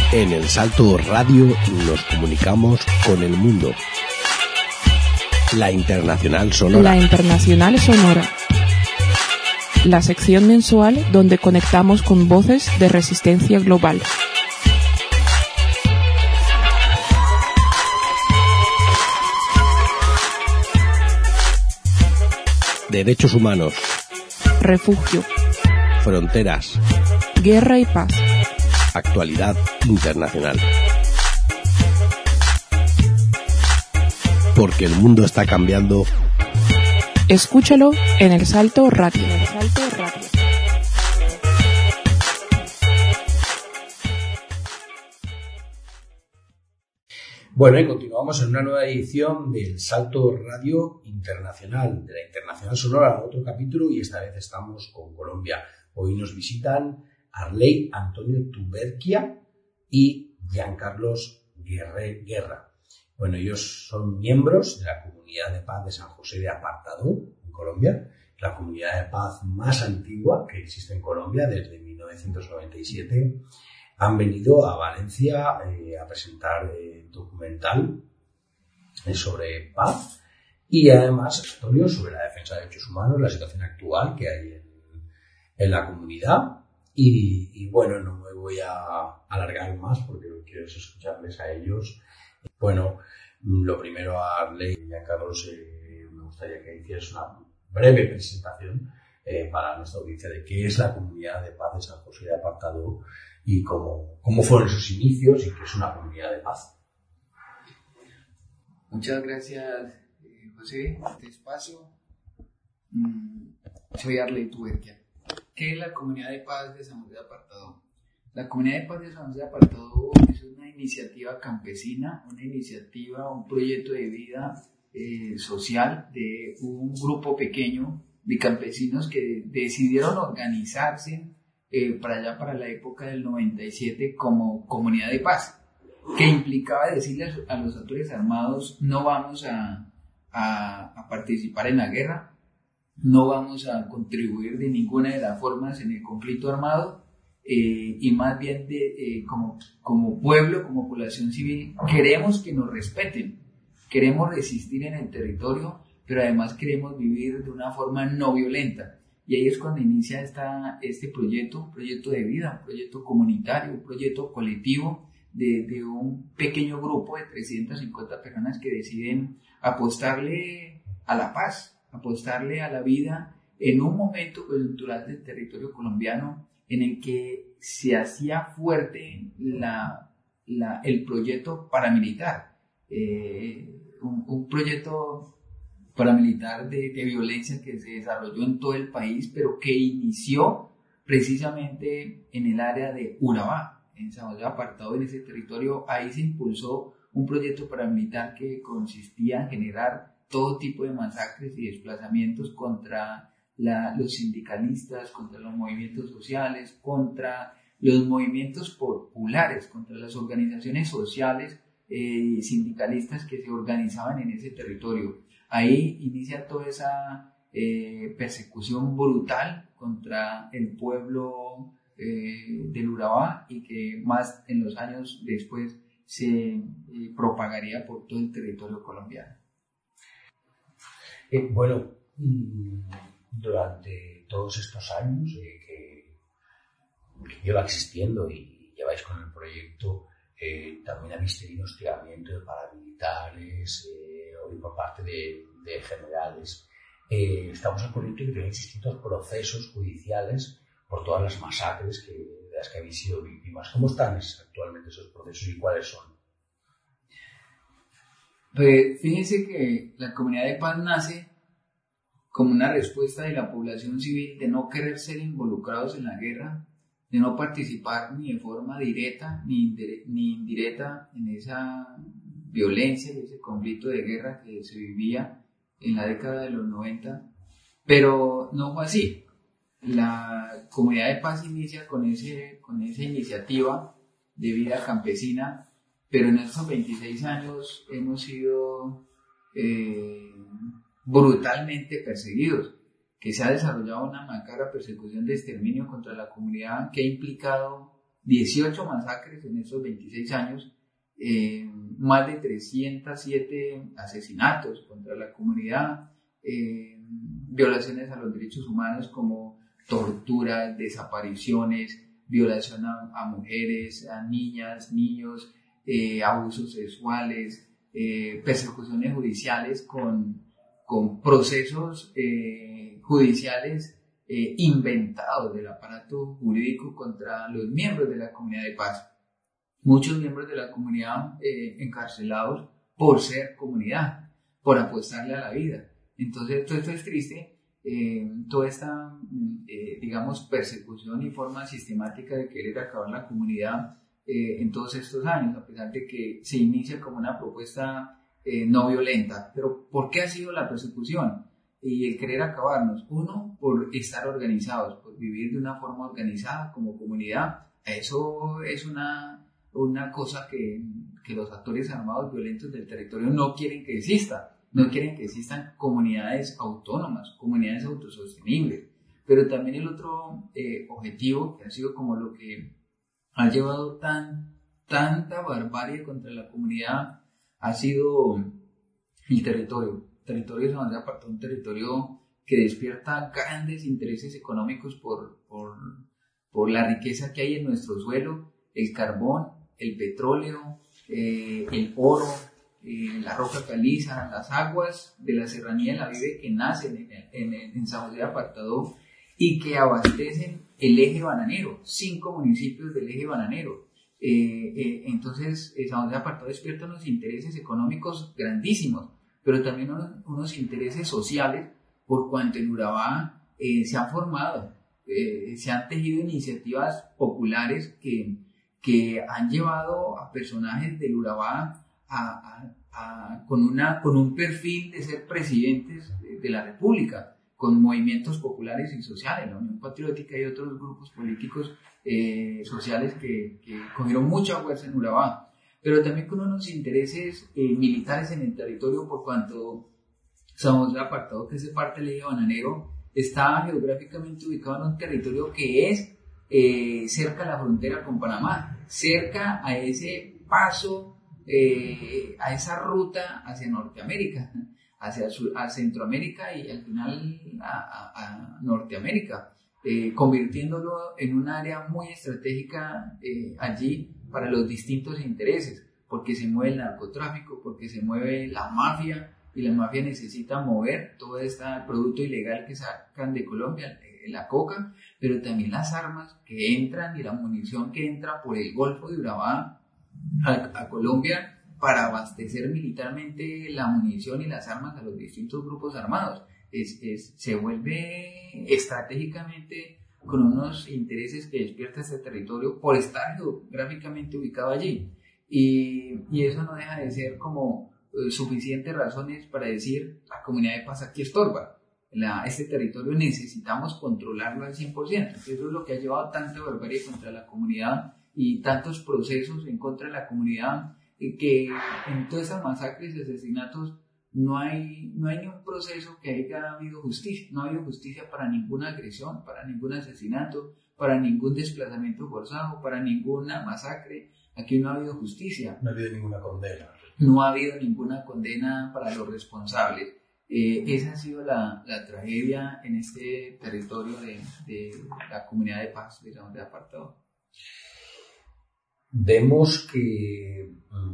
En El Salto Radio nos comunicamos con el mundo. La Internacional Sonora. La Internacional Sonora. La sección mensual donde conectamos con voces de resistencia global. Derechos humanos. Refugio. Fronteras. Guerra y paz. Actualidad internacional. Porque el mundo está cambiando. Escúchalo en El Salto Radio. Bueno, y continuamos en una nueva edición del Salto Radio Internacional, de la Internacional Sonora, otro capítulo, y esta vez estamos con Colombia. Hoy nos visitan Arley Antonio Tuberquia y Giancarlos Guerra. Bueno, ellos son miembros de la Comunidad de Paz de San José de Apartadó, en Colombia, la comunidad de paz más antigua que existe en Colombia desde 1997. Han venido a Valencia a presentar documental sobre paz y además estudios sobre la defensa de derechos humanos, la situación actual que hay en la comunidad. Y bueno, no me voy a alargar más porque lo que quiero es escucharles a ellos. Bueno, lo primero a Arley y a Carlos, me gustaría que hicieras una breve presentación para nuestra audiencia de qué es la Comunidad de Paz de San José de Apartadó y cómo fueron sus inicios y qué es una comunidad de paz. Muchas gracias, José, por este espacio. Soy Arley Tuberquia. ¿Qué es la Comunidad de Paz de San José de Apartadó? La Comunidad de Paz de San José de Apartadó es una iniciativa campesina, una iniciativa, un proyecto de vida social de un grupo pequeño de campesinos que decidieron organizarse para la época del 97 como Comunidad de Paz, que implicaba decirles a los actores armados: no vamos a participar en la guerra, no vamos a contribuir de ninguna de las formas en el conflicto armado, y más bien como pueblo, como población civil, queremos que nos respeten, queremos resistir en el territorio, pero además queremos vivir de una forma no violenta. Y ahí es cuando inicia este proyecto, un proyecto de vida, un proyecto comunitario, un proyecto colectivo de un pequeño grupo de 350 personas que deciden apostarle a la paz, apostarle a la vida en un momento coyuntural del territorio colombiano en el que se hacía fuerte el proyecto paramilitar, un proyecto paramilitar de violencia que se desarrolló en todo el país, pero que inició precisamente en el área de Urabá, en San José de Apartadó, en ese territorio. Ahí se impulsó un proyecto paramilitar que consistía en generar todo tipo de masacres y desplazamientos contra los sindicalistas, contra los movimientos sociales, contra los movimientos populares, contra las organizaciones sociales sindicalistas que se organizaban en ese territorio. Ahí inicia toda esa persecución brutal contra el pueblo del Urabá, y que más en los años después se propagaría por todo el territorio colombiano. Bueno, durante todos estos años que lleva existiendo y lleváis con el proyecto, también habéis tenido hostigamiento de paramilitares y por parte de generales. Estamos al corriente que tenéis distintos procesos judiciales por todas las masacres de las que habéis sido víctimas. ¿Cómo están actualmente esos procesos y cuáles son? Pues fíjense que la Comunidad de Paz nace como una respuesta de la población civil de no querer ser involucrados en la guerra, de no participar ni de forma directa ni indirecta en esa violencia y ese conflicto de guerra que se vivía en la década de los 90, pero no fue así. La Comunidad de Paz inicia con esa iniciativa de vida campesina, pero en estos 26 años hemos sido brutalmente perseguidos, que se ha desarrollado una macabra persecución de exterminio contra la comunidad que ha implicado 18 masacres en esos 26 años, más de 307 asesinatos contra la comunidad, violaciones a los derechos humanos como torturas, desapariciones, violación a mujeres, a niñas, niños, abusos sexuales, persecuciones judiciales con procesos judiciales inventados del aparato jurídico contra los miembros de la comunidad de paz. Muchos miembros de la comunidad encarcelados por ser comunidad, por apostarle a la vida. Entonces, todo esto es triste. Toda esta, digamos, persecución y forma sistemática de querer acabar la comunidad en todos estos años, a pesar de que se inicia como una propuesta no violenta. Pero ¿por qué ha sido la persecución y el querer acabarnos? Uno, por estar organizados, por vivir de una forma organizada como comunidad. Eso es una cosa que los actores armados violentos del territorio no quieren que exista. No quieren que existan comunidades autónomas, comunidades autosostenibles. Pero también el otro objetivo, que ha sido como lo que ha llevado tanta barbarie contra la comunidad, ha sido el territorio. El territorio de San José de Apartado, un territorio que despierta grandes intereses económicos por la riqueza que hay en nuestro suelo, el carbón, el petróleo, el oro, la roca caliza, las aguas de la serranía de la Vive que nacen en San José de Apartado y que abastecen el eje bananero, 5 municipios del eje bananero. Entonces, San José de Apartado despierta unos intereses económicos grandísimos, pero también unos intereses sociales, por cuanto en Urabá se han formado, se han tejido iniciativas populares que han llevado a personajes del Urabá con un perfil de ser presidentes de la República, con movimientos populares y sociales, la Unión Patriótica y otros grupos políticos sociales que cogieron mucha fuerza en Urabá, pero también con unos intereses militares en el territorio, por cuanto San José de Apartado, que es parte del eje bananero, está geográficamente ubicado en un territorio que es cerca a la frontera con Panamá, cerca a ese paso, a esa ruta hacia Norteamérica, a Centroamérica y al final a Norteamérica, convirtiéndolo en un área muy estratégica allí para los distintos intereses, porque se mueve el narcotráfico, porque se mueve la mafia, y la mafia necesita mover todo este producto ilegal que sacan de Colombia, la coca, pero también las armas que entran y la munición que entra por el Golfo de Urabá a Colombia para abastecer militarmente la munición y las armas a los distintos grupos armados. Se vuelve estratégicamente con unos intereses que despierta este territorio por estar geográficamente ubicado allí. Y eso no deja de ser como suficientes razones para decir la comunidad de paz aquí estorba. Este territorio necesitamos controlarlo al 100%. Eso es lo que ha llevado tanta barbarie contra la comunidad y tantos procesos en contra de la comunidad, que en todas esas masacres y asesinatos no hay ni un proceso que haya habido justicia. No ha habido justicia para ninguna agresión, para ningún asesinato, para ningún desplazamiento forzado, para ninguna masacre. Aquí no ha habido justicia. No ha habido ninguna condena. No ha habido ninguna condena para los responsables. Esa ha sido la tragedia en este territorio de la comunidad de paz de San José de Apartado. Vemos que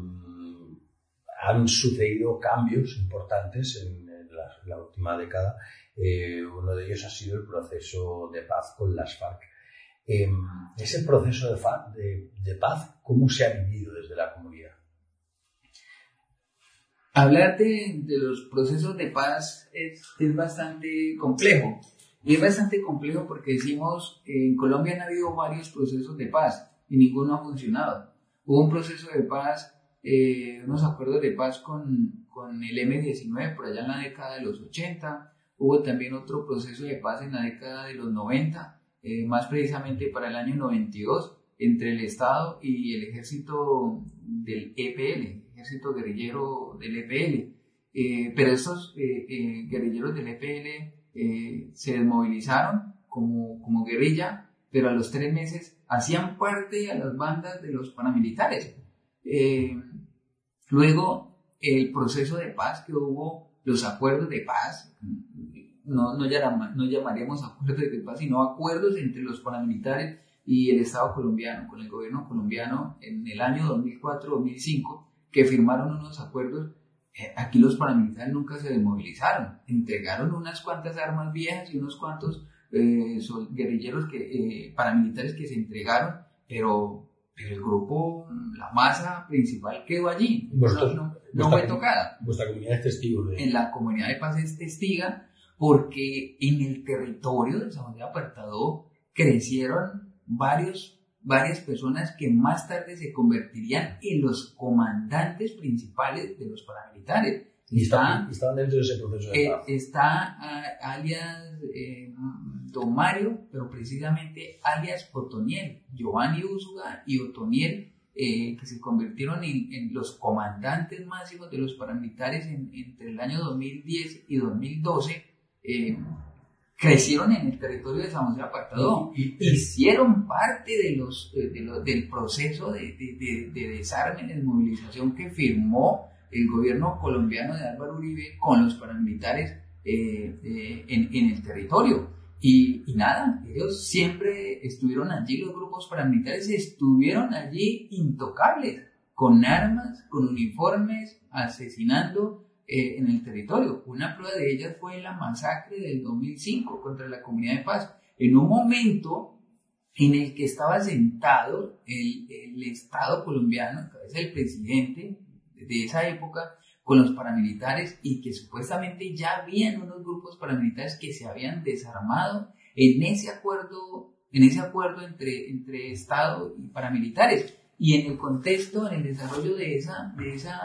han sucedido cambios importantes en la última década. Uno de ellos ha sido el proceso de paz con las FARC. Ese proceso de paz, ¿cómo se ha vivido desde la comunidad? Hablar de los procesos de paz es bastante complejo. Y es bastante complejo porque decimos, en Colombia han habido varios procesos de paz y ninguno ha funcionado. Hubo un proceso de paz, unos acuerdos de paz con el M-19 por allá en la década de los 80. Hubo también otro proceso de paz en la década de los 90, más precisamente para el año 92, entre el Estado y el ejército del EPL, ejército guerrillero del EPL. Pero estos guerrilleros del EPL se desmovilizaron como guerrilla, pero a los 3 meses hacían parte a las bandas de los paramilitares. Luego, el proceso de paz que hubo, los acuerdos de paz, no llamaríamos acuerdos de paz, sino acuerdos entre los paramilitares y el Estado colombiano, con el gobierno colombiano en el año 2004-2005, que firmaron unos acuerdos. Aquí los paramilitares nunca se desmovilizaron, entregaron unas cuantas armas viejas y unos cuantos guerrilleros paramilitares que se entregaron, pero el grupo, la masa principal quedó allí, no fue tocada. Vuestra comunidad es testigo de... En la comunidad de paz es testiga, porque en el territorio de San José de Apartadó crecieron varias personas que más tarde se convertirían en los comandantes principales de los paramilitares. Estaban dentro de ese proceso de paz. Está alias Don Mario, pero precisamente alias Otoniel, Giovanni Úsuga y Otoniel, que se convirtieron en los comandantes máximos de los paramilitares entre el año 2010 y 2012. Crecieron en el territorio de San José de Apartadó, hicieron parte del proceso de desarme y desmovilización que firmó el gobierno colombiano de Álvaro Uribe con los paramilitares en el territorio. Y nada, ellos siempre estuvieron allí, los grupos paramilitares estuvieron allí intocables, con armas, con uniformes, asesinando en el territorio. Una prueba de ellas fue la masacre del 2005 contra la Comunidad de Paz, en un momento en el que estaba sentado el Estado colombiano, en cabeza del presidente de esa época, con los paramilitares, y que supuestamente ya habían unos grupos paramilitares que se habían desarmado en ese acuerdo entre Estado y paramilitares. Y en el contexto, en el desarrollo de esa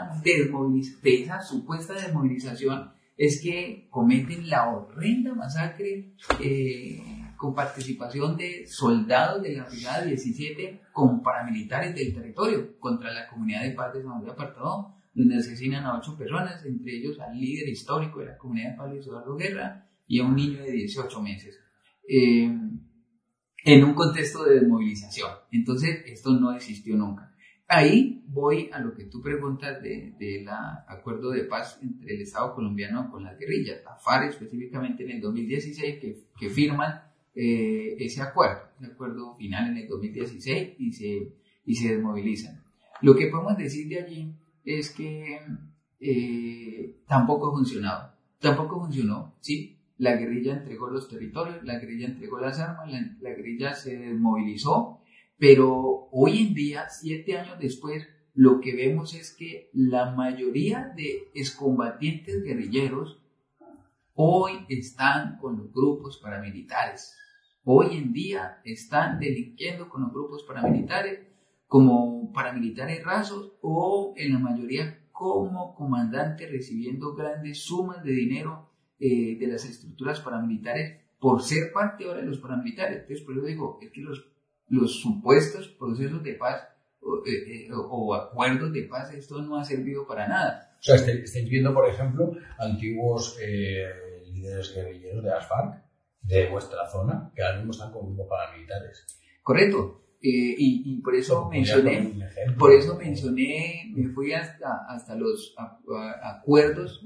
supuesta desmovilización, es que cometen la horrenda masacre con participación de soldados de la Brigada 17 con paramilitares del territorio contra la Comunidad de Paz de San José de Apartadó, donde asesinan a 8 personas, entre ellos al líder histórico de la Comunidad de Paz, Luis Eduardo Guerra, y a un niño de 18 meses. En un contexto de desmovilización. Entonces, esto no existió nunca. Ahí voy a lo que tú preguntas del acuerdo de paz entre el Estado colombiano con las guerrillas, la FARC específicamente en el 2016, que firman ese acuerdo final en el 2016 y se desmovilizan. Lo que podemos decir de allí es que tampoco funcionó, ¿sí? La guerrilla entregó los territorios, la guerrilla entregó las armas, la guerrilla se desmovilizó, pero hoy en día, 7 años después, lo que vemos es que la mayoría de excombatientes guerrilleros hoy están con los grupos paramilitares. Hoy en día están delinquiendo con los grupos paramilitares como paramilitares rasos o en la mayoría como comandantes recibiendo grandes sumas de dinero de las estructuras paramilitares por ser parte ahora de los paramilitares. Entonces, por eso digo, es que los supuestos procesos de paz o acuerdos de paz, esto no ha servido para nada. O sea, estáis viendo, por ejemplo, antiguos líderes guerrilleros de las FARC de vuestra zona que ahora mismo están con grupos paramilitares. Correcto. Y por eso mencioné, me fui hasta los acuerdos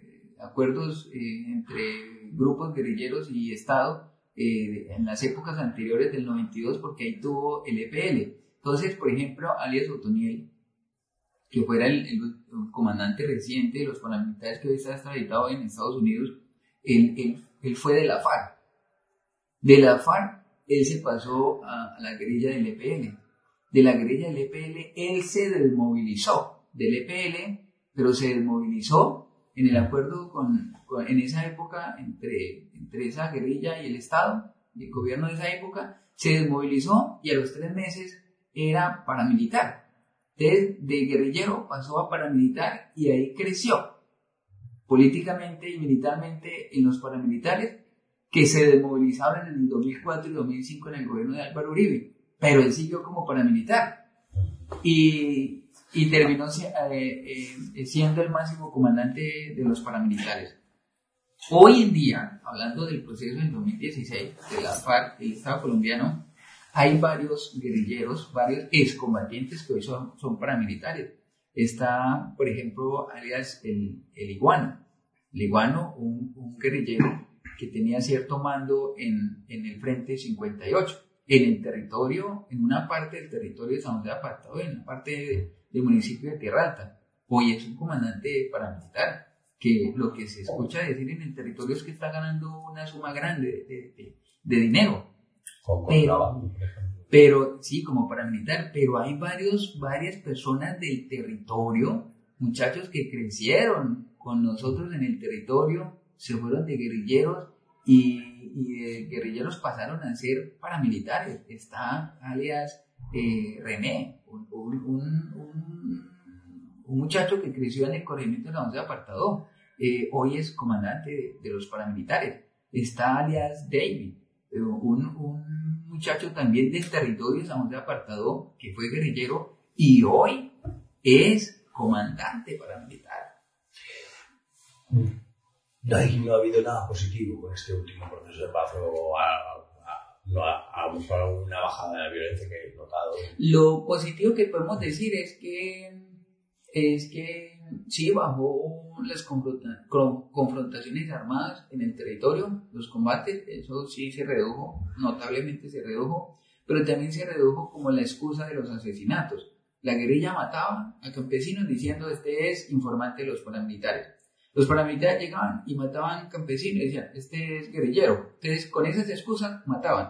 entre grupos guerrilleros y Estado en las épocas anteriores del 92, porque ahí tuvo el EPL. Entonces, por ejemplo, alias Otoniel, que fuera el comandante reciente de los paramilitares que hoy está extraditado en Estados Unidos, él fue de la FARC. De la FARC, él se pasó a la guerrilla del EPL. De la guerrilla del EPL, él se desmovilizó del EPL, pero se desmovilizó en el acuerdo en esa época entre esa guerrilla y el Estado, y el gobierno de esa época, se desmovilizó y a los 3 meses era paramilitar. Entonces, de guerrillero pasó a paramilitar y ahí creció políticamente y militarmente en los paramilitares que se desmovilizaron en el 2004 y 2005 en el gobierno de Álvaro Uribe, pero él siguió como paramilitar y terminó siendo el máximo comandante de los paramilitares. Hoy en día, hablando del proceso en 2016 de la FARC, el Estado colombiano, hay varios guerrilleros, varios excombatientes que hoy son paramilitares. Está, por ejemplo, alias el Iguano. El Iguano, un guerrillero que tenía cierto mando en el Frente 58, en el territorio, en una parte del territorio de San José de Apartadó, en la parte del municipio de Tierra Alta. Hoy es un comandante paramilitar, que lo que se escucha decir en el territorio es que está ganando una suma grande de dinero. Pero sí, como paramilitar, pero hay varias personas del territorio, muchachos que crecieron con nosotros en el territorio, se fueron de guerrilleros y de guerrilleros pasaron a ser paramilitares. Está alias René, un muchacho que creció en el corregimiento de la 11 de Apartadó, hoy es comandante de los paramilitares. Está alias David, un muchacho también del territorio de San José de Apartadó, que fue guerrillero y hoy es comandante paramilitar. No ha habido nada positivo con este último proceso de paz o a lo mejor una bajada de la violencia que he notado. Lo positivo que podemos decir es que sí bajó las confrontaciones armadas en el territorio, los combates, eso sí se redujo, notablemente se redujo, pero también se redujo como la excusa de los asesinatos. La guerrilla mataba a campesinos diciendo este es informante de los paramilitares. Los paramilitares llegaban y mataban campesinos y decían este es guerrillero. Entonces con esas excusas mataban,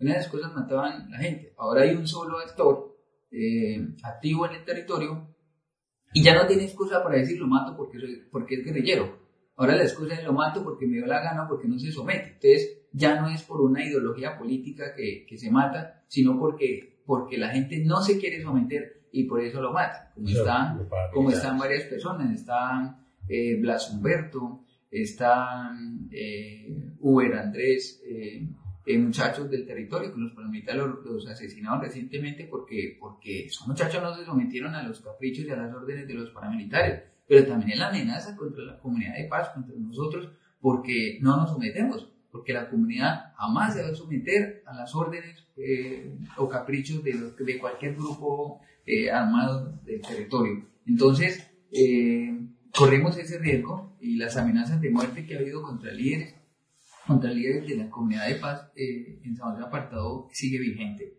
a la gente. Ahora hay un solo actor activo en el territorio y ya no tiene excusa para decir lo mato porque es guerrillero. Ahora la excusa es lo mato porque me dio la gana, porque no se somete. Entonces ya no es por una ideología política que se mata, sino porque la gente no se quiere someter y por eso lo mata. Como están varias personas, están Blas Humberto, están Uber Andrés, muchachos del territorio que los paramilitares los asesinaron recientemente porque esos muchachos no se sometieron a los caprichos y a las órdenes de los paramilitares, pero también es la amenaza contra la comunidad de paz, contra nosotros, porque no nos sometemos, porque la comunidad jamás se va a someter a las órdenes o caprichos de cualquier grupo armado del territorio. Entonces corremos ese riesgo y las amenazas de muerte que ha habido contra líderes de la comunidad de paz en San José de Apartadó sigue vigente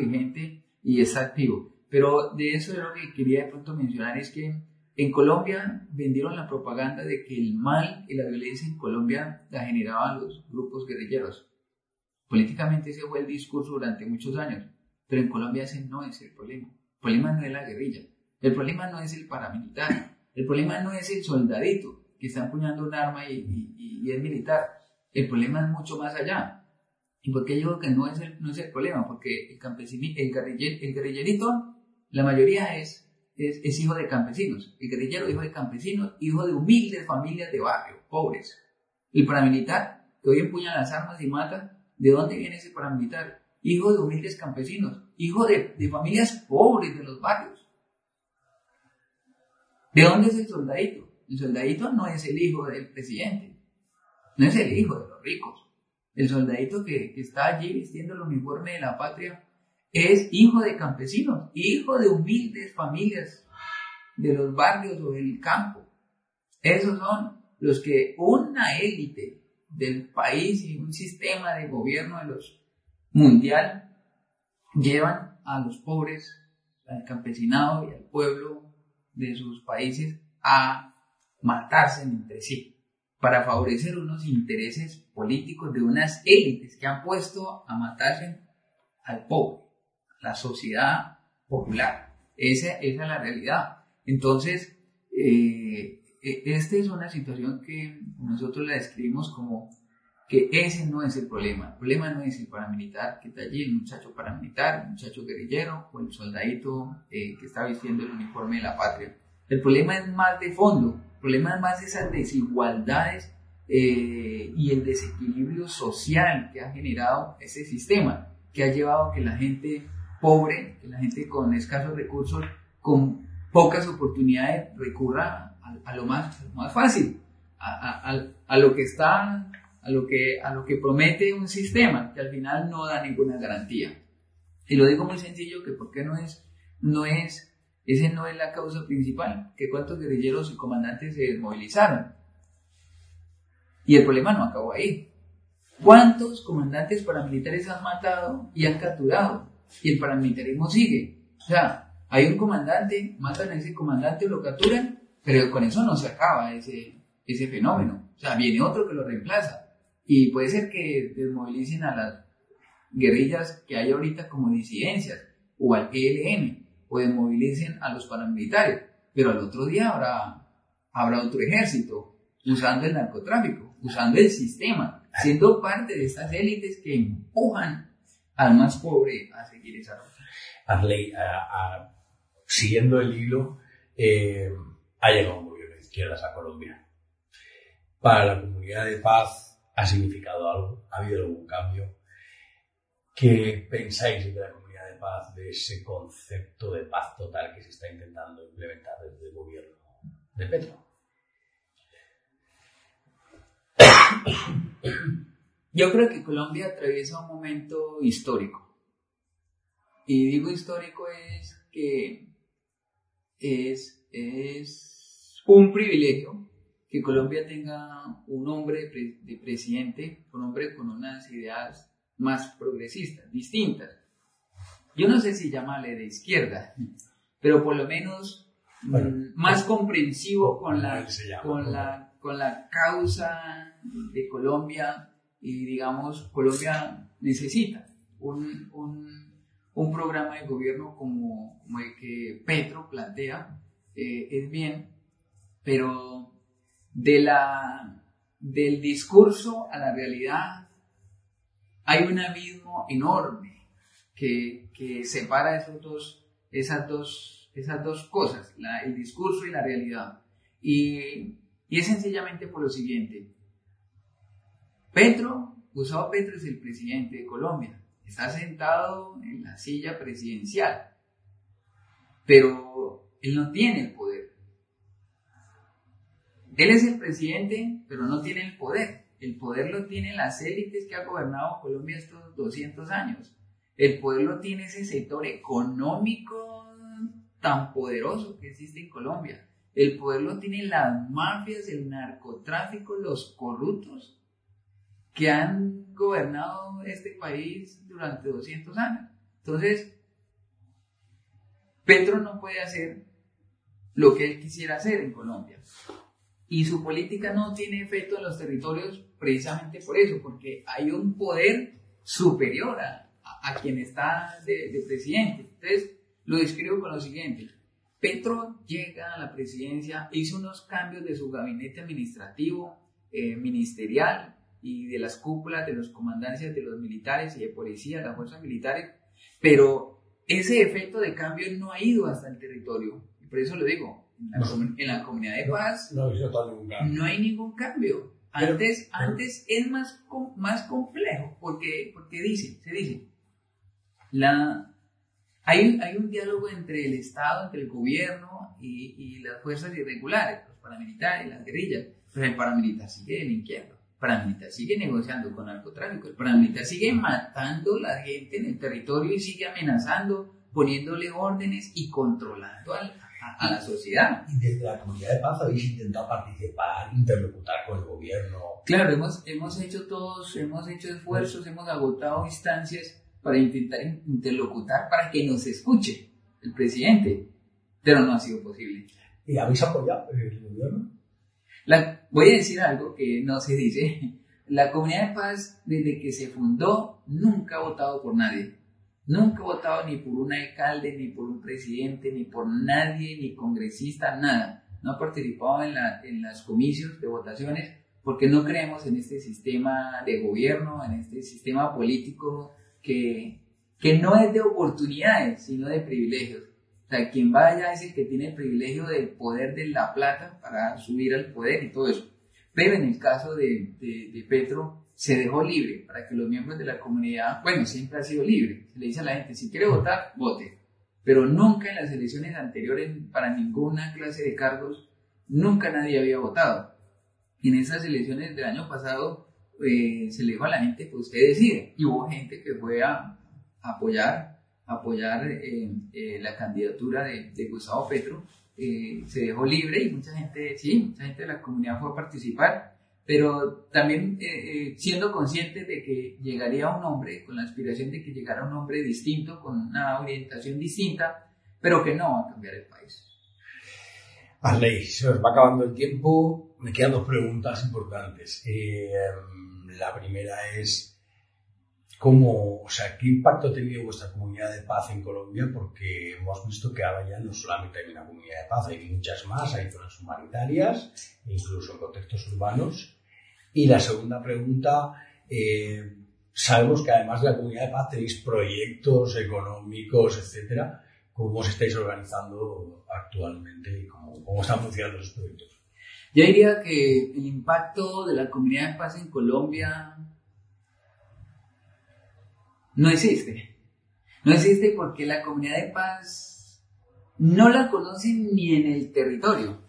y está activo. Pero de eso es lo que quería de pronto mencionar, es que en Colombia vendieron la propaganda de que el mal y la violencia en Colombia la generaban los grupos guerrilleros. Políticamente ese fue el discurso durante muchos años, pero en Colombia ese no es el problema. El problema no es la guerrilla, el problema no es el paramilitar, el problema no es el soldadito que está empuñando un arma y es militar. El problema es mucho más allá. ¿Y por qué digo que no es el problema? Porque el guerrillerito, la mayoría es hijo de campesinos. El guerrillero, hijo de campesinos, hijo de humildes familias de barrio, pobres. El paramilitar, que hoy empuña las armas y mata, ¿de dónde viene ese paramilitar? Hijo de humildes campesinos, hijo de familias pobres de los barrios. ¿De dónde es el soldadito? El soldadito no es el hijo del presidente. No es el hijo de los ricos. El soldadito que está allí vistiendo el uniforme de la patria es hijo de campesinos, hijo de humildes familias de los barrios o del campo. Esos son los que una élite del país y un sistema de gobierno mundial llevan a los pobres, al campesinado y al pueblo de sus países a matarse entre sí, para favorecer unos intereses políticos de unas élites que han puesto a matarse al pobre, a la sociedad popular. Esa es la realidad. Entonces, esta es una situación que nosotros la describimos como que ese no es el problema. El problema no es el paramilitar que está allí, el muchacho paramilitar, el muchacho guerrillero o el soldadito que está vistiendo el uniforme de la patria. El problema es más de fondo. El problema es más esas desigualdades y el desequilibrio social que ha generado ese sistema, que ha llevado a que la gente pobre, que la gente con escasos recursos, con pocas oportunidades, recurra a lo más fácil, a lo que está, a lo que promete un sistema que al final no da ninguna garantía. Y lo digo muy sencillo, que ¿por qué ese no es la causa principal? Que cuántos guerrilleros y comandantes se desmovilizaron. Y el problema no acabó ahí. ¿Cuántos comandantes paramilitares han matado y han capturado? Y el paramilitarismo sigue. O sea, hay un comandante, matan a ese comandante, lo capturan, pero con eso no se acaba ese fenómeno. O sea, viene otro que lo reemplaza. Y puede ser que desmovilicen a las guerrillas que hay ahorita como disidencias, o al ELN, o desmovilicen a los paramilitares. Pero al otro día habrá otro ejército, usando el narcotráfico, usando el sistema, siendo parte de estas élites que empujan al más pobre a seguir esa ruta. Arley, siguiendo el hilo, ha llegado un gobierno de izquierdas a Colombia. Para la comunidad de paz ha significado algo, ha habido algún cambio. ¿Qué pensáis de la comunidad de paz, de ese concepto de paz total que se está intentando implementar desde el gobierno de Petro? Yo creo que Colombia atraviesa un momento histórico. Y digo histórico es que es un privilegio que Colombia tenga un hombre de presidente, un hombre con unas ideas más progresistas, distintas. Yo no sé si llamarle de izquierda, pero por lo menos más comprensivo con la causa de Colombia. Y digamos, Colombia necesita un programa de gobierno como el que Petro plantea, es bien, pero del discurso a la realidad hay un abismo enorme que separa esas dos cosas, el discurso y la realidad. Y es sencillamente por lo siguiente. Gustavo Petro es el presidente de Colombia, está sentado en la silla presidencial, pero él no tiene el poder. Él es el presidente, pero no tiene el poder. El poder lo tienen las élites que han gobernado Colombia estos 200 años. El poder lo tiene ese sector económico tan poderoso que existe en Colombia. El poder lo tienen las mafias, el narcotráfico, los corruptos que han gobernado este país durante 200 años. Entonces, Petro no puede hacer lo que él quisiera hacer en Colombia. Y su política no tiene efecto en los territorios precisamente por eso, porque hay un poder superior a quien está de presidente. Entonces, lo describo con lo siguiente. Petro llega a la presidencia, hizo unos cambios de su gabinete administrativo, ministerial, y de las cúpulas de los comandancias de los militares y de policía, las fuerzas militares, pero ese efecto de cambio no ha ido hasta el territorio. Y por eso lo digo, en la comunidad de paz no hay ningún cambio. Antes es más complejo, porque se dice, hay un diálogo entre el Estado, entre el gobierno y las fuerzas irregulares, los paramilitares, las guerrillas, pero el paramilitar sigue delinquiendo. El paramilitar sigue negociando con narcotráfico, el paramilitar sigue matando a la gente en el territorio y sigue amenazando, poniéndole órdenes y controlando a la sociedad. Y desde la comunidad de paz habéis intentado participar, interlocutar con el gobierno. Claro, hemos hecho esfuerzos, hemos agotado instancias para intentar interlocutar, para que nos escuche el presidente, pero no ha sido posible. ¿Y habéis apoyado el gobierno? Voy a decir algo que no se dice. La comunidad de paz, desde que se fundó, nunca ha votado por nadie. Nunca ha votado ni por un alcalde, ni por un presidente, ni por nadie, ni congresista, nada. No ha participado en los comicios de votaciones porque no creemos en este sistema de gobierno, en este sistema político que no es de oportunidades, sino de privilegios. O sea, quien vaya es el que tiene el privilegio del poder de la plata para subir al poder y todo eso. Pero en el caso de Petro, se dejó libre para que los miembros de la comunidad, bueno, siempre ha sido libre. Se le dice a la gente, si quiere votar, vote. Pero nunca en las elecciones anteriores, para ninguna clase de cargos, nunca nadie había votado. En esas elecciones del año pasado, se le dijo a la gente, pues usted decide. Y hubo gente que fue a apoyar apoyar la candidatura de Gustavo Petro, se dejó libre y mucha gente de la comunidad fue a participar, pero también siendo conscientes de que llegaría un hombre, con la aspiración de que llegara un hombre distinto, con una orientación distinta, pero que no va a cambiar el país. Arley, se nos va acabando el tiempo. Me quedan dos preguntas importantes. La primera es ¿qué impacto ha tenido vuestra comunidad de paz en Colombia? Porque hemos visto que ahora ya no solamente hay una comunidad de paz, hay muchas más, hay zonas humanitarias, incluso en contextos urbanos. Y la segunda pregunta, sabemos que además de la comunidad de paz tenéis proyectos económicos, etcétera. ¿Cómo os estáis organizando actualmente y cómo están funcionando esos proyectos? Yo diría que el impacto de la comunidad de paz en Colombia no existe. No existe porque la comunidad de paz no la conocen ni en el territorio.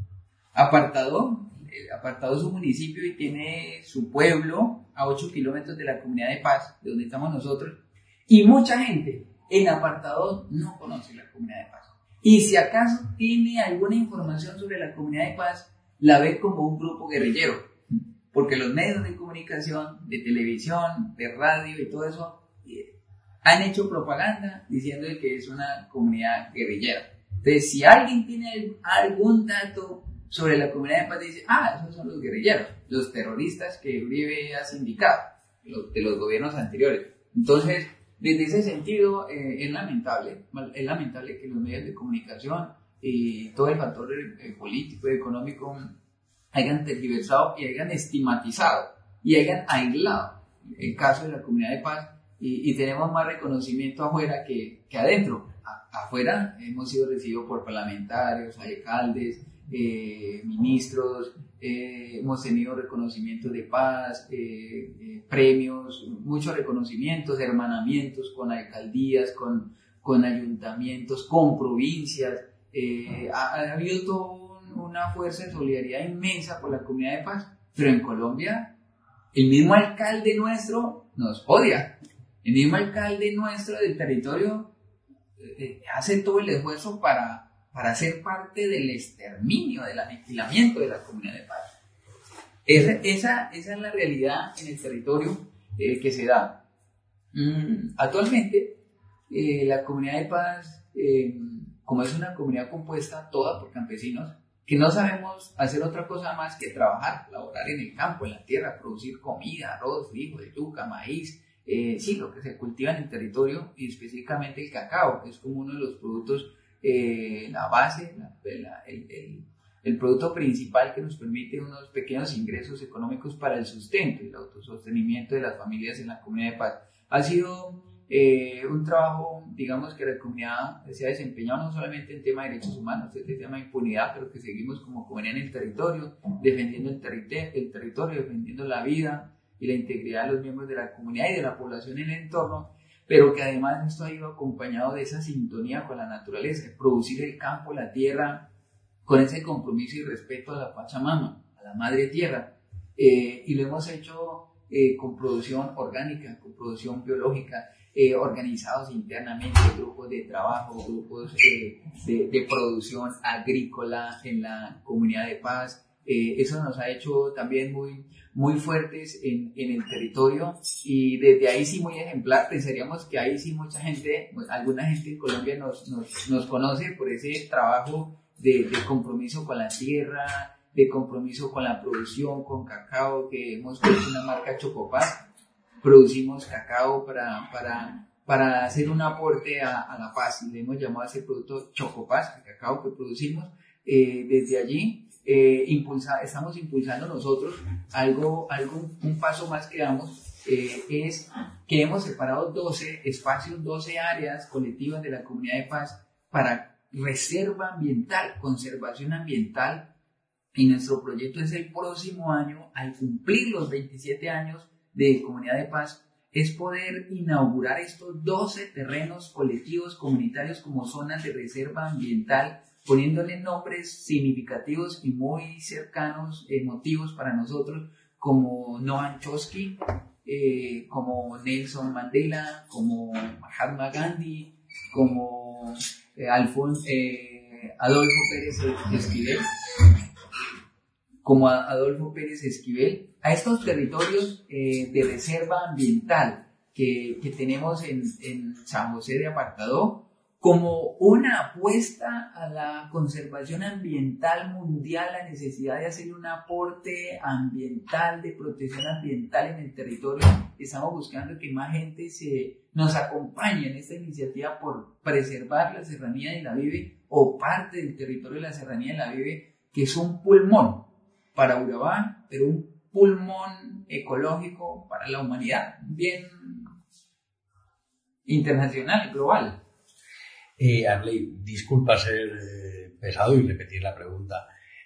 Apartado es un municipio y tiene su pueblo a 8 kilómetros de la comunidad de paz, de donde estamos nosotros, y mucha gente en Apartado no conoce la comunidad de paz. Y si acaso tiene alguna información sobre la comunidad de paz, la ve como un grupo guerrillero, porque los medios de comunicación, de televisión, de radio y todo eso, han hecho propaganda diciendo que es una comunidad guerrillera. Entonces, si alguien tiene algún dato sobre la comunidad de paz, dice, esos son los guerrilleros, los terroristas que Uribe ha sindicado, de los gobiernos anteriores. Entonces, desde ese sentido, es lamentable que los medios de comunicación y todo el factor político y económico hayan tergiversado y hayan estigmatizado y hayan aislado el caso de la comunidad de paz. Y tenemos más reconocimiento afuera que adentro. Afuera hemos sido recibidos por parlamentarios, alcaldes, ministros, hemos tenido reconocimientos de paz, premios, muchos reconocimientos, hermanamientos con alcaldías, con ayuntamientos, con provincias. Ha habido toda una fuerza de solidaridad inmensa por la comunidad de paz, pero en Colombia el mismo alcalde nuestro nos odia. El mismo alcalde nuestro del territorio hace todo el esfuerzo para ser parte del exterminio, del aniquilamiento de la comunidad de paz. Esa es la realidad en el territorio que se da. Actualmente, la comunidad de paz, como es una comunidad compuesta toda por campesinos, que no sabemos hacer otra cosa más que trabajar, laborar en el campo, en la tierra, producir comida, arroz, frijol, yuca, maíz, lo que se cultiva en el territorio, y específicamente el cacao, que es como uno de los productos, la base, el producto principal que nos permite unos pequeños ingresos económicos para el sustento y el autosostenimiento de las familias en la comunidad de paz. Ha sido un trabajo, digamos, que la comunidad se ha desempeñado no solamente en tema de derechos humanos, este tema de impunidad, pero que seguimos como comunidad en el territorio, defendiendo el territorio, defendiendo la vida y la integridad de los miembros de la comunidad y de la población en el entorno, pero que además esto ha ido acompañado de esa sintonía con la naturaleza, de producir el campo, la tierra, con ese compromiso y respeto a la Pachamama, a la madre tierra, y lo hemos hecho con producción orgánica, con producción biológica, organizados internamente, grupos de trabajo, grupos de producción agrícola en la comunidad de paz. Eso nos ha hecho también muy fuertes en el territorio, y desde ahí sí muy ejemplar. Pensaríamos que ahí sí mucha gente, alguna gente en Colombia nos conoce por ese trabajo de compromiso con la tierra, de compromiso con la producción, con cacao, que hemos puesto una marca Chocopaz. Producimos cacao para hacer un aporte a la paz, y le hemos llamado a ese producto Chocopaz, el cacao que producimos. Desde allí estamos impulsando nosotros un paso más que damos, es que hemos separado 12 espacios, 12 áreas colectivas de la comunidad de paz para reserva ambiental, conservación ambiental, y nuestro proyecto es el próximo año, al cumplir los 27 años de comunidad de paz, es poder inaugurar estos 12 terrenos colectivos comunitarios como zonas de reserva ambiental, poniéndole nombres significativos y muy cercanos, emotivos para nosotros, como Noam Chomsky, como Nelson Mandela, como Mahatma Gandhi, como Adolfo Pérez Esquivel, a estos territorios de reserva ambiental que tenemos en San José de Apartadó, como una apuesta a la conservación ambiental mundial, la necesidad de hacer un aporte ambiental, de protección ambiental en el territorio. Estamos buscando que más gente nos acompañe en esta iniciativa por preservar la Serranía de la Vive o parte del territorio de la Serranía de la Vive, que es un pulmón para Urabá, pero un pulmón ecológico para la humanidad, bien internacional, global. Arley, disculpa ser pesado y repetir la pregunta.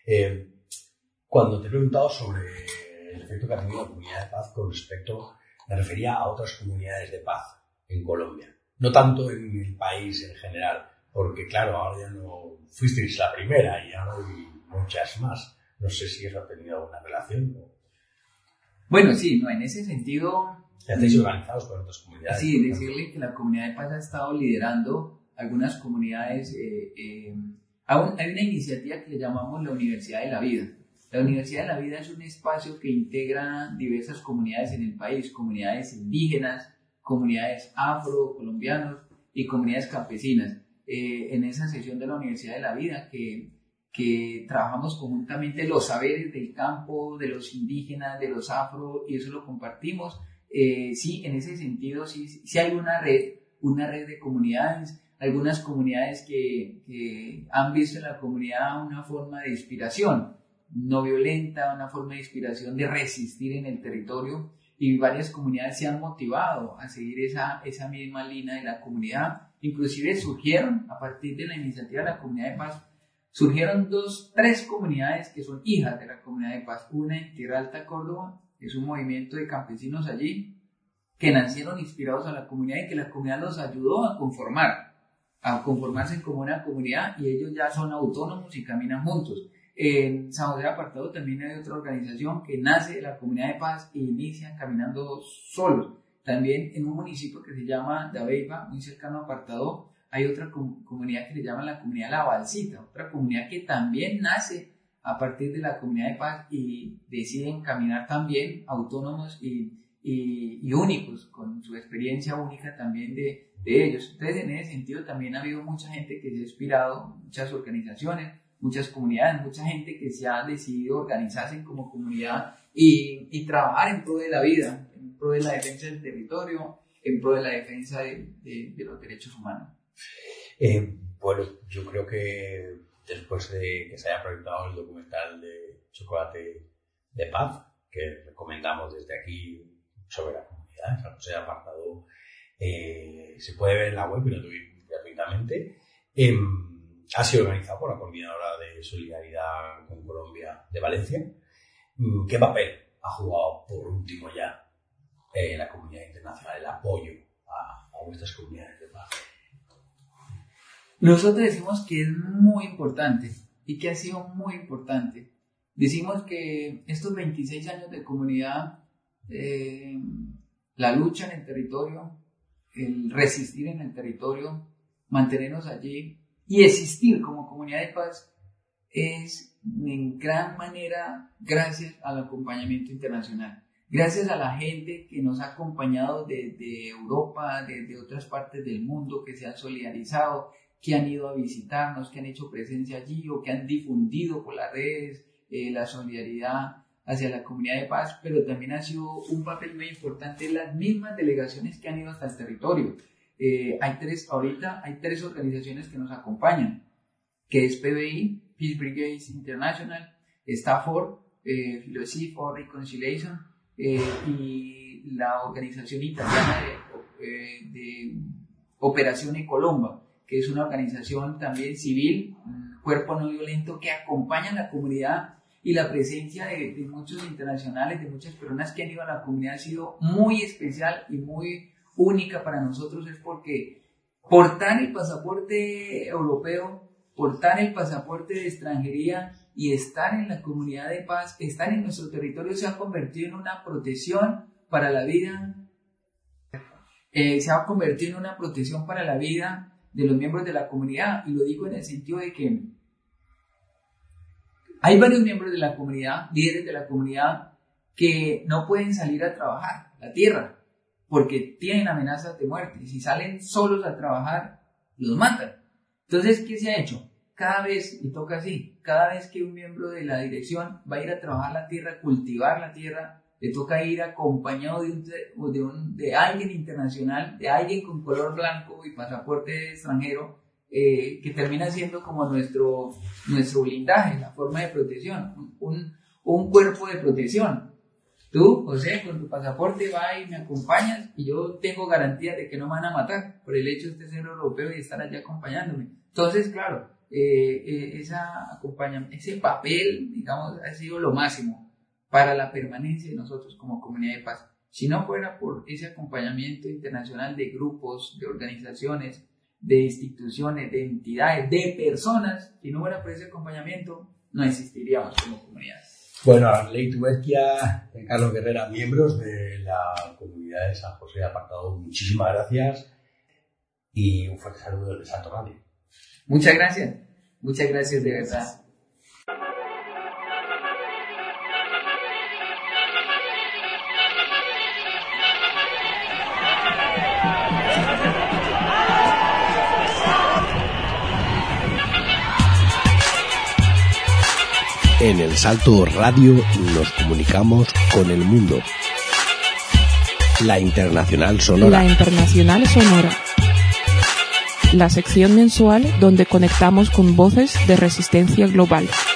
Cuando te he preguntado sobre el efecto que ha tenido la comunidad de paz con respecto, me refería a otras comunidades de paz en Colombia, no tanto en el país en general, porque claro, ahora ya no fuisteis la primera y ahora hay muchas más. No sé si eso ha tenido alguna relación. Bueno, sí, no, en ese sentido... ¿Estáis organizados con otras comunidades? Sí, decirle que la comunidad de paz ha estado liderando algunas comunidades. Hay una iniciativa que le llamamos la Universidad de la Vida. La Universidad de la Vida es un espacio que integra diversas comunidades en el país, comunidades indígenas, comunidades afro-colombianos y comunidades campesinas. En esa sesión de la Universidad de la Vida que trabajamos conjuntamente los saberes del campo, de los indígenas, de los afro, y eso lo compartimos. Sí, en ese sentido sí hay una red de comunidades, algunas comunidades que han visto en la comunidad una forma de inspiración no violenta, una forma de inspiración de resistir en el territorio, y varias comunidades se han motivado a seguir esa misma línea de la comunidad. Inclusive surgieron, a partir de la iniciativa de la Comunidad de Paz, surgieron 3 comunidades que son hijas de la Comunidad de Paz. Una en Tierra Alta, Córdoba, es un movimiento de campesinos allí que nacieron inspirados a la comunidad y que la comunidad los ayudó a conformarse como una comunidad, y ellos ya son autónomos y caminan juntos. En San José de Apartadó también hay otra organización que nace de la Comunidad de Paz e inician caminando solos. También en un municipio que se llama Dabeiba, muy cercano a Apartadó, hay otra comunidad que le llaman la Comunidad La Balsita, otra comunidad que también nace a partir de la Comunidad de Paz y deciden caminar también autónomos y únicos, con su experiencia única también de ellos. Entonces, en ese sentido también ha habido mucha gente que se ha inspirado, muchas organizaciones, muchas comunidades, mucha gente que se ha decidido organizarse como comunidad y trabajar en pro de la vida, en pro de la defensa del territorio, en pro de la defensa de los derechos humanos. Bueno, yo creo que después de que se haya proyectado el documental de Chocolate de Paz, que recomendamos desde aquí sobre la comunidad, San José de Apartadó, se puede ver en la web gratuitamente. Ha sido organizado por la Coordinadora de Solidaridad con Colombia de Valencia. ¿Qué papel ha jugado, por último ya, la comunidad internacional, el apoyo a vuestras comunidades de paz? Nosotros decimos que es muy importante y que ha sido muy importante. Decimos que estos 26 años de comunidad, la lucha en el territorio, el resistir en el territorio, mantenernos allí y existir como comunidad de paz es en gran manera gracias al acompañamiento internacional, gracias a la gente que nos ha acompañado desde Europa, desde otras partes del mundo, que se han solidarizado, que han ido a visitarnos, que han hecho presencia allí o que han difundido por las redes la solidaridad hacia la comunidad de paz, pero también ha sido un papel muy importante las mismas delegaciones que han ido hasta el territorio. Ahorita hay 3 organizaciones que nos acompañan, que es PBI, Peace Brigades International, Stafford, Philosophy for Reconciliation, y la organización italiana de Operación Ecolomba, que es una organización también civil, un cuerpo no violento que acompaña a la comunidad, y la presencia de muchos internacionales, de muchas personas que han ido a la comunidad ha sido muy especial y muy única para nosotros, es porque portar el pasaporte europeo portar el pasaporte de extranjería y estar en la comunidad de paz, estar en nuestro territorio, se ha convertido en una protección para la vida, se ha convertido en una protección para la vida de los miembros de la comunidad. Y lo digo en el sentido de que hay varios miembros de la comunidad, líderes de la comunidad, que no pueden salir a trabajar la tierra porque tienen amenazas de muerte. Y si salen solos a trabajar, los matan. Entonces, ¿qué se ha hecho? Cada vez, y toca así, cada vez que un miembro de la dirección va a ir a trabajar la tierra, cultivar la tierra, le toca ir acompañado de alguien internacional, de alguien con color blanco y pasaporte extranjero, que termina siendo como nuestro blindaje, la forma de protección, un cuerpo de protección. Tú, José, con tu pasaporte vas y me acompañas y yo tengo garantía de que no me van a matar por el hecho de ser europeo y estar allá acompañándome. Entonces, claro, ese papel, digamos, ha sido lo máximo para la permanencia de nosotros como comunidad de paz. Si no fuera por ese acompañamiento internacional de grupos, de organizaciones, de instituciones, de entidades, de personas, si no fuera por ese acompañamiento, no existiríamos como comunidad. Bueno, Arley Tubezquia, Carlos Guerrera, miembros de la comunidad de San José Apartado, muchísimas gracias y un fuerte saludo desde Salto Radio. Muchas gracias de verdad. En El Salto Radio nos comunicamos con el mundo. La Internacional Sonora. La Internacional Sonora. La sección mensual donde conectamos con voces de resistencia global.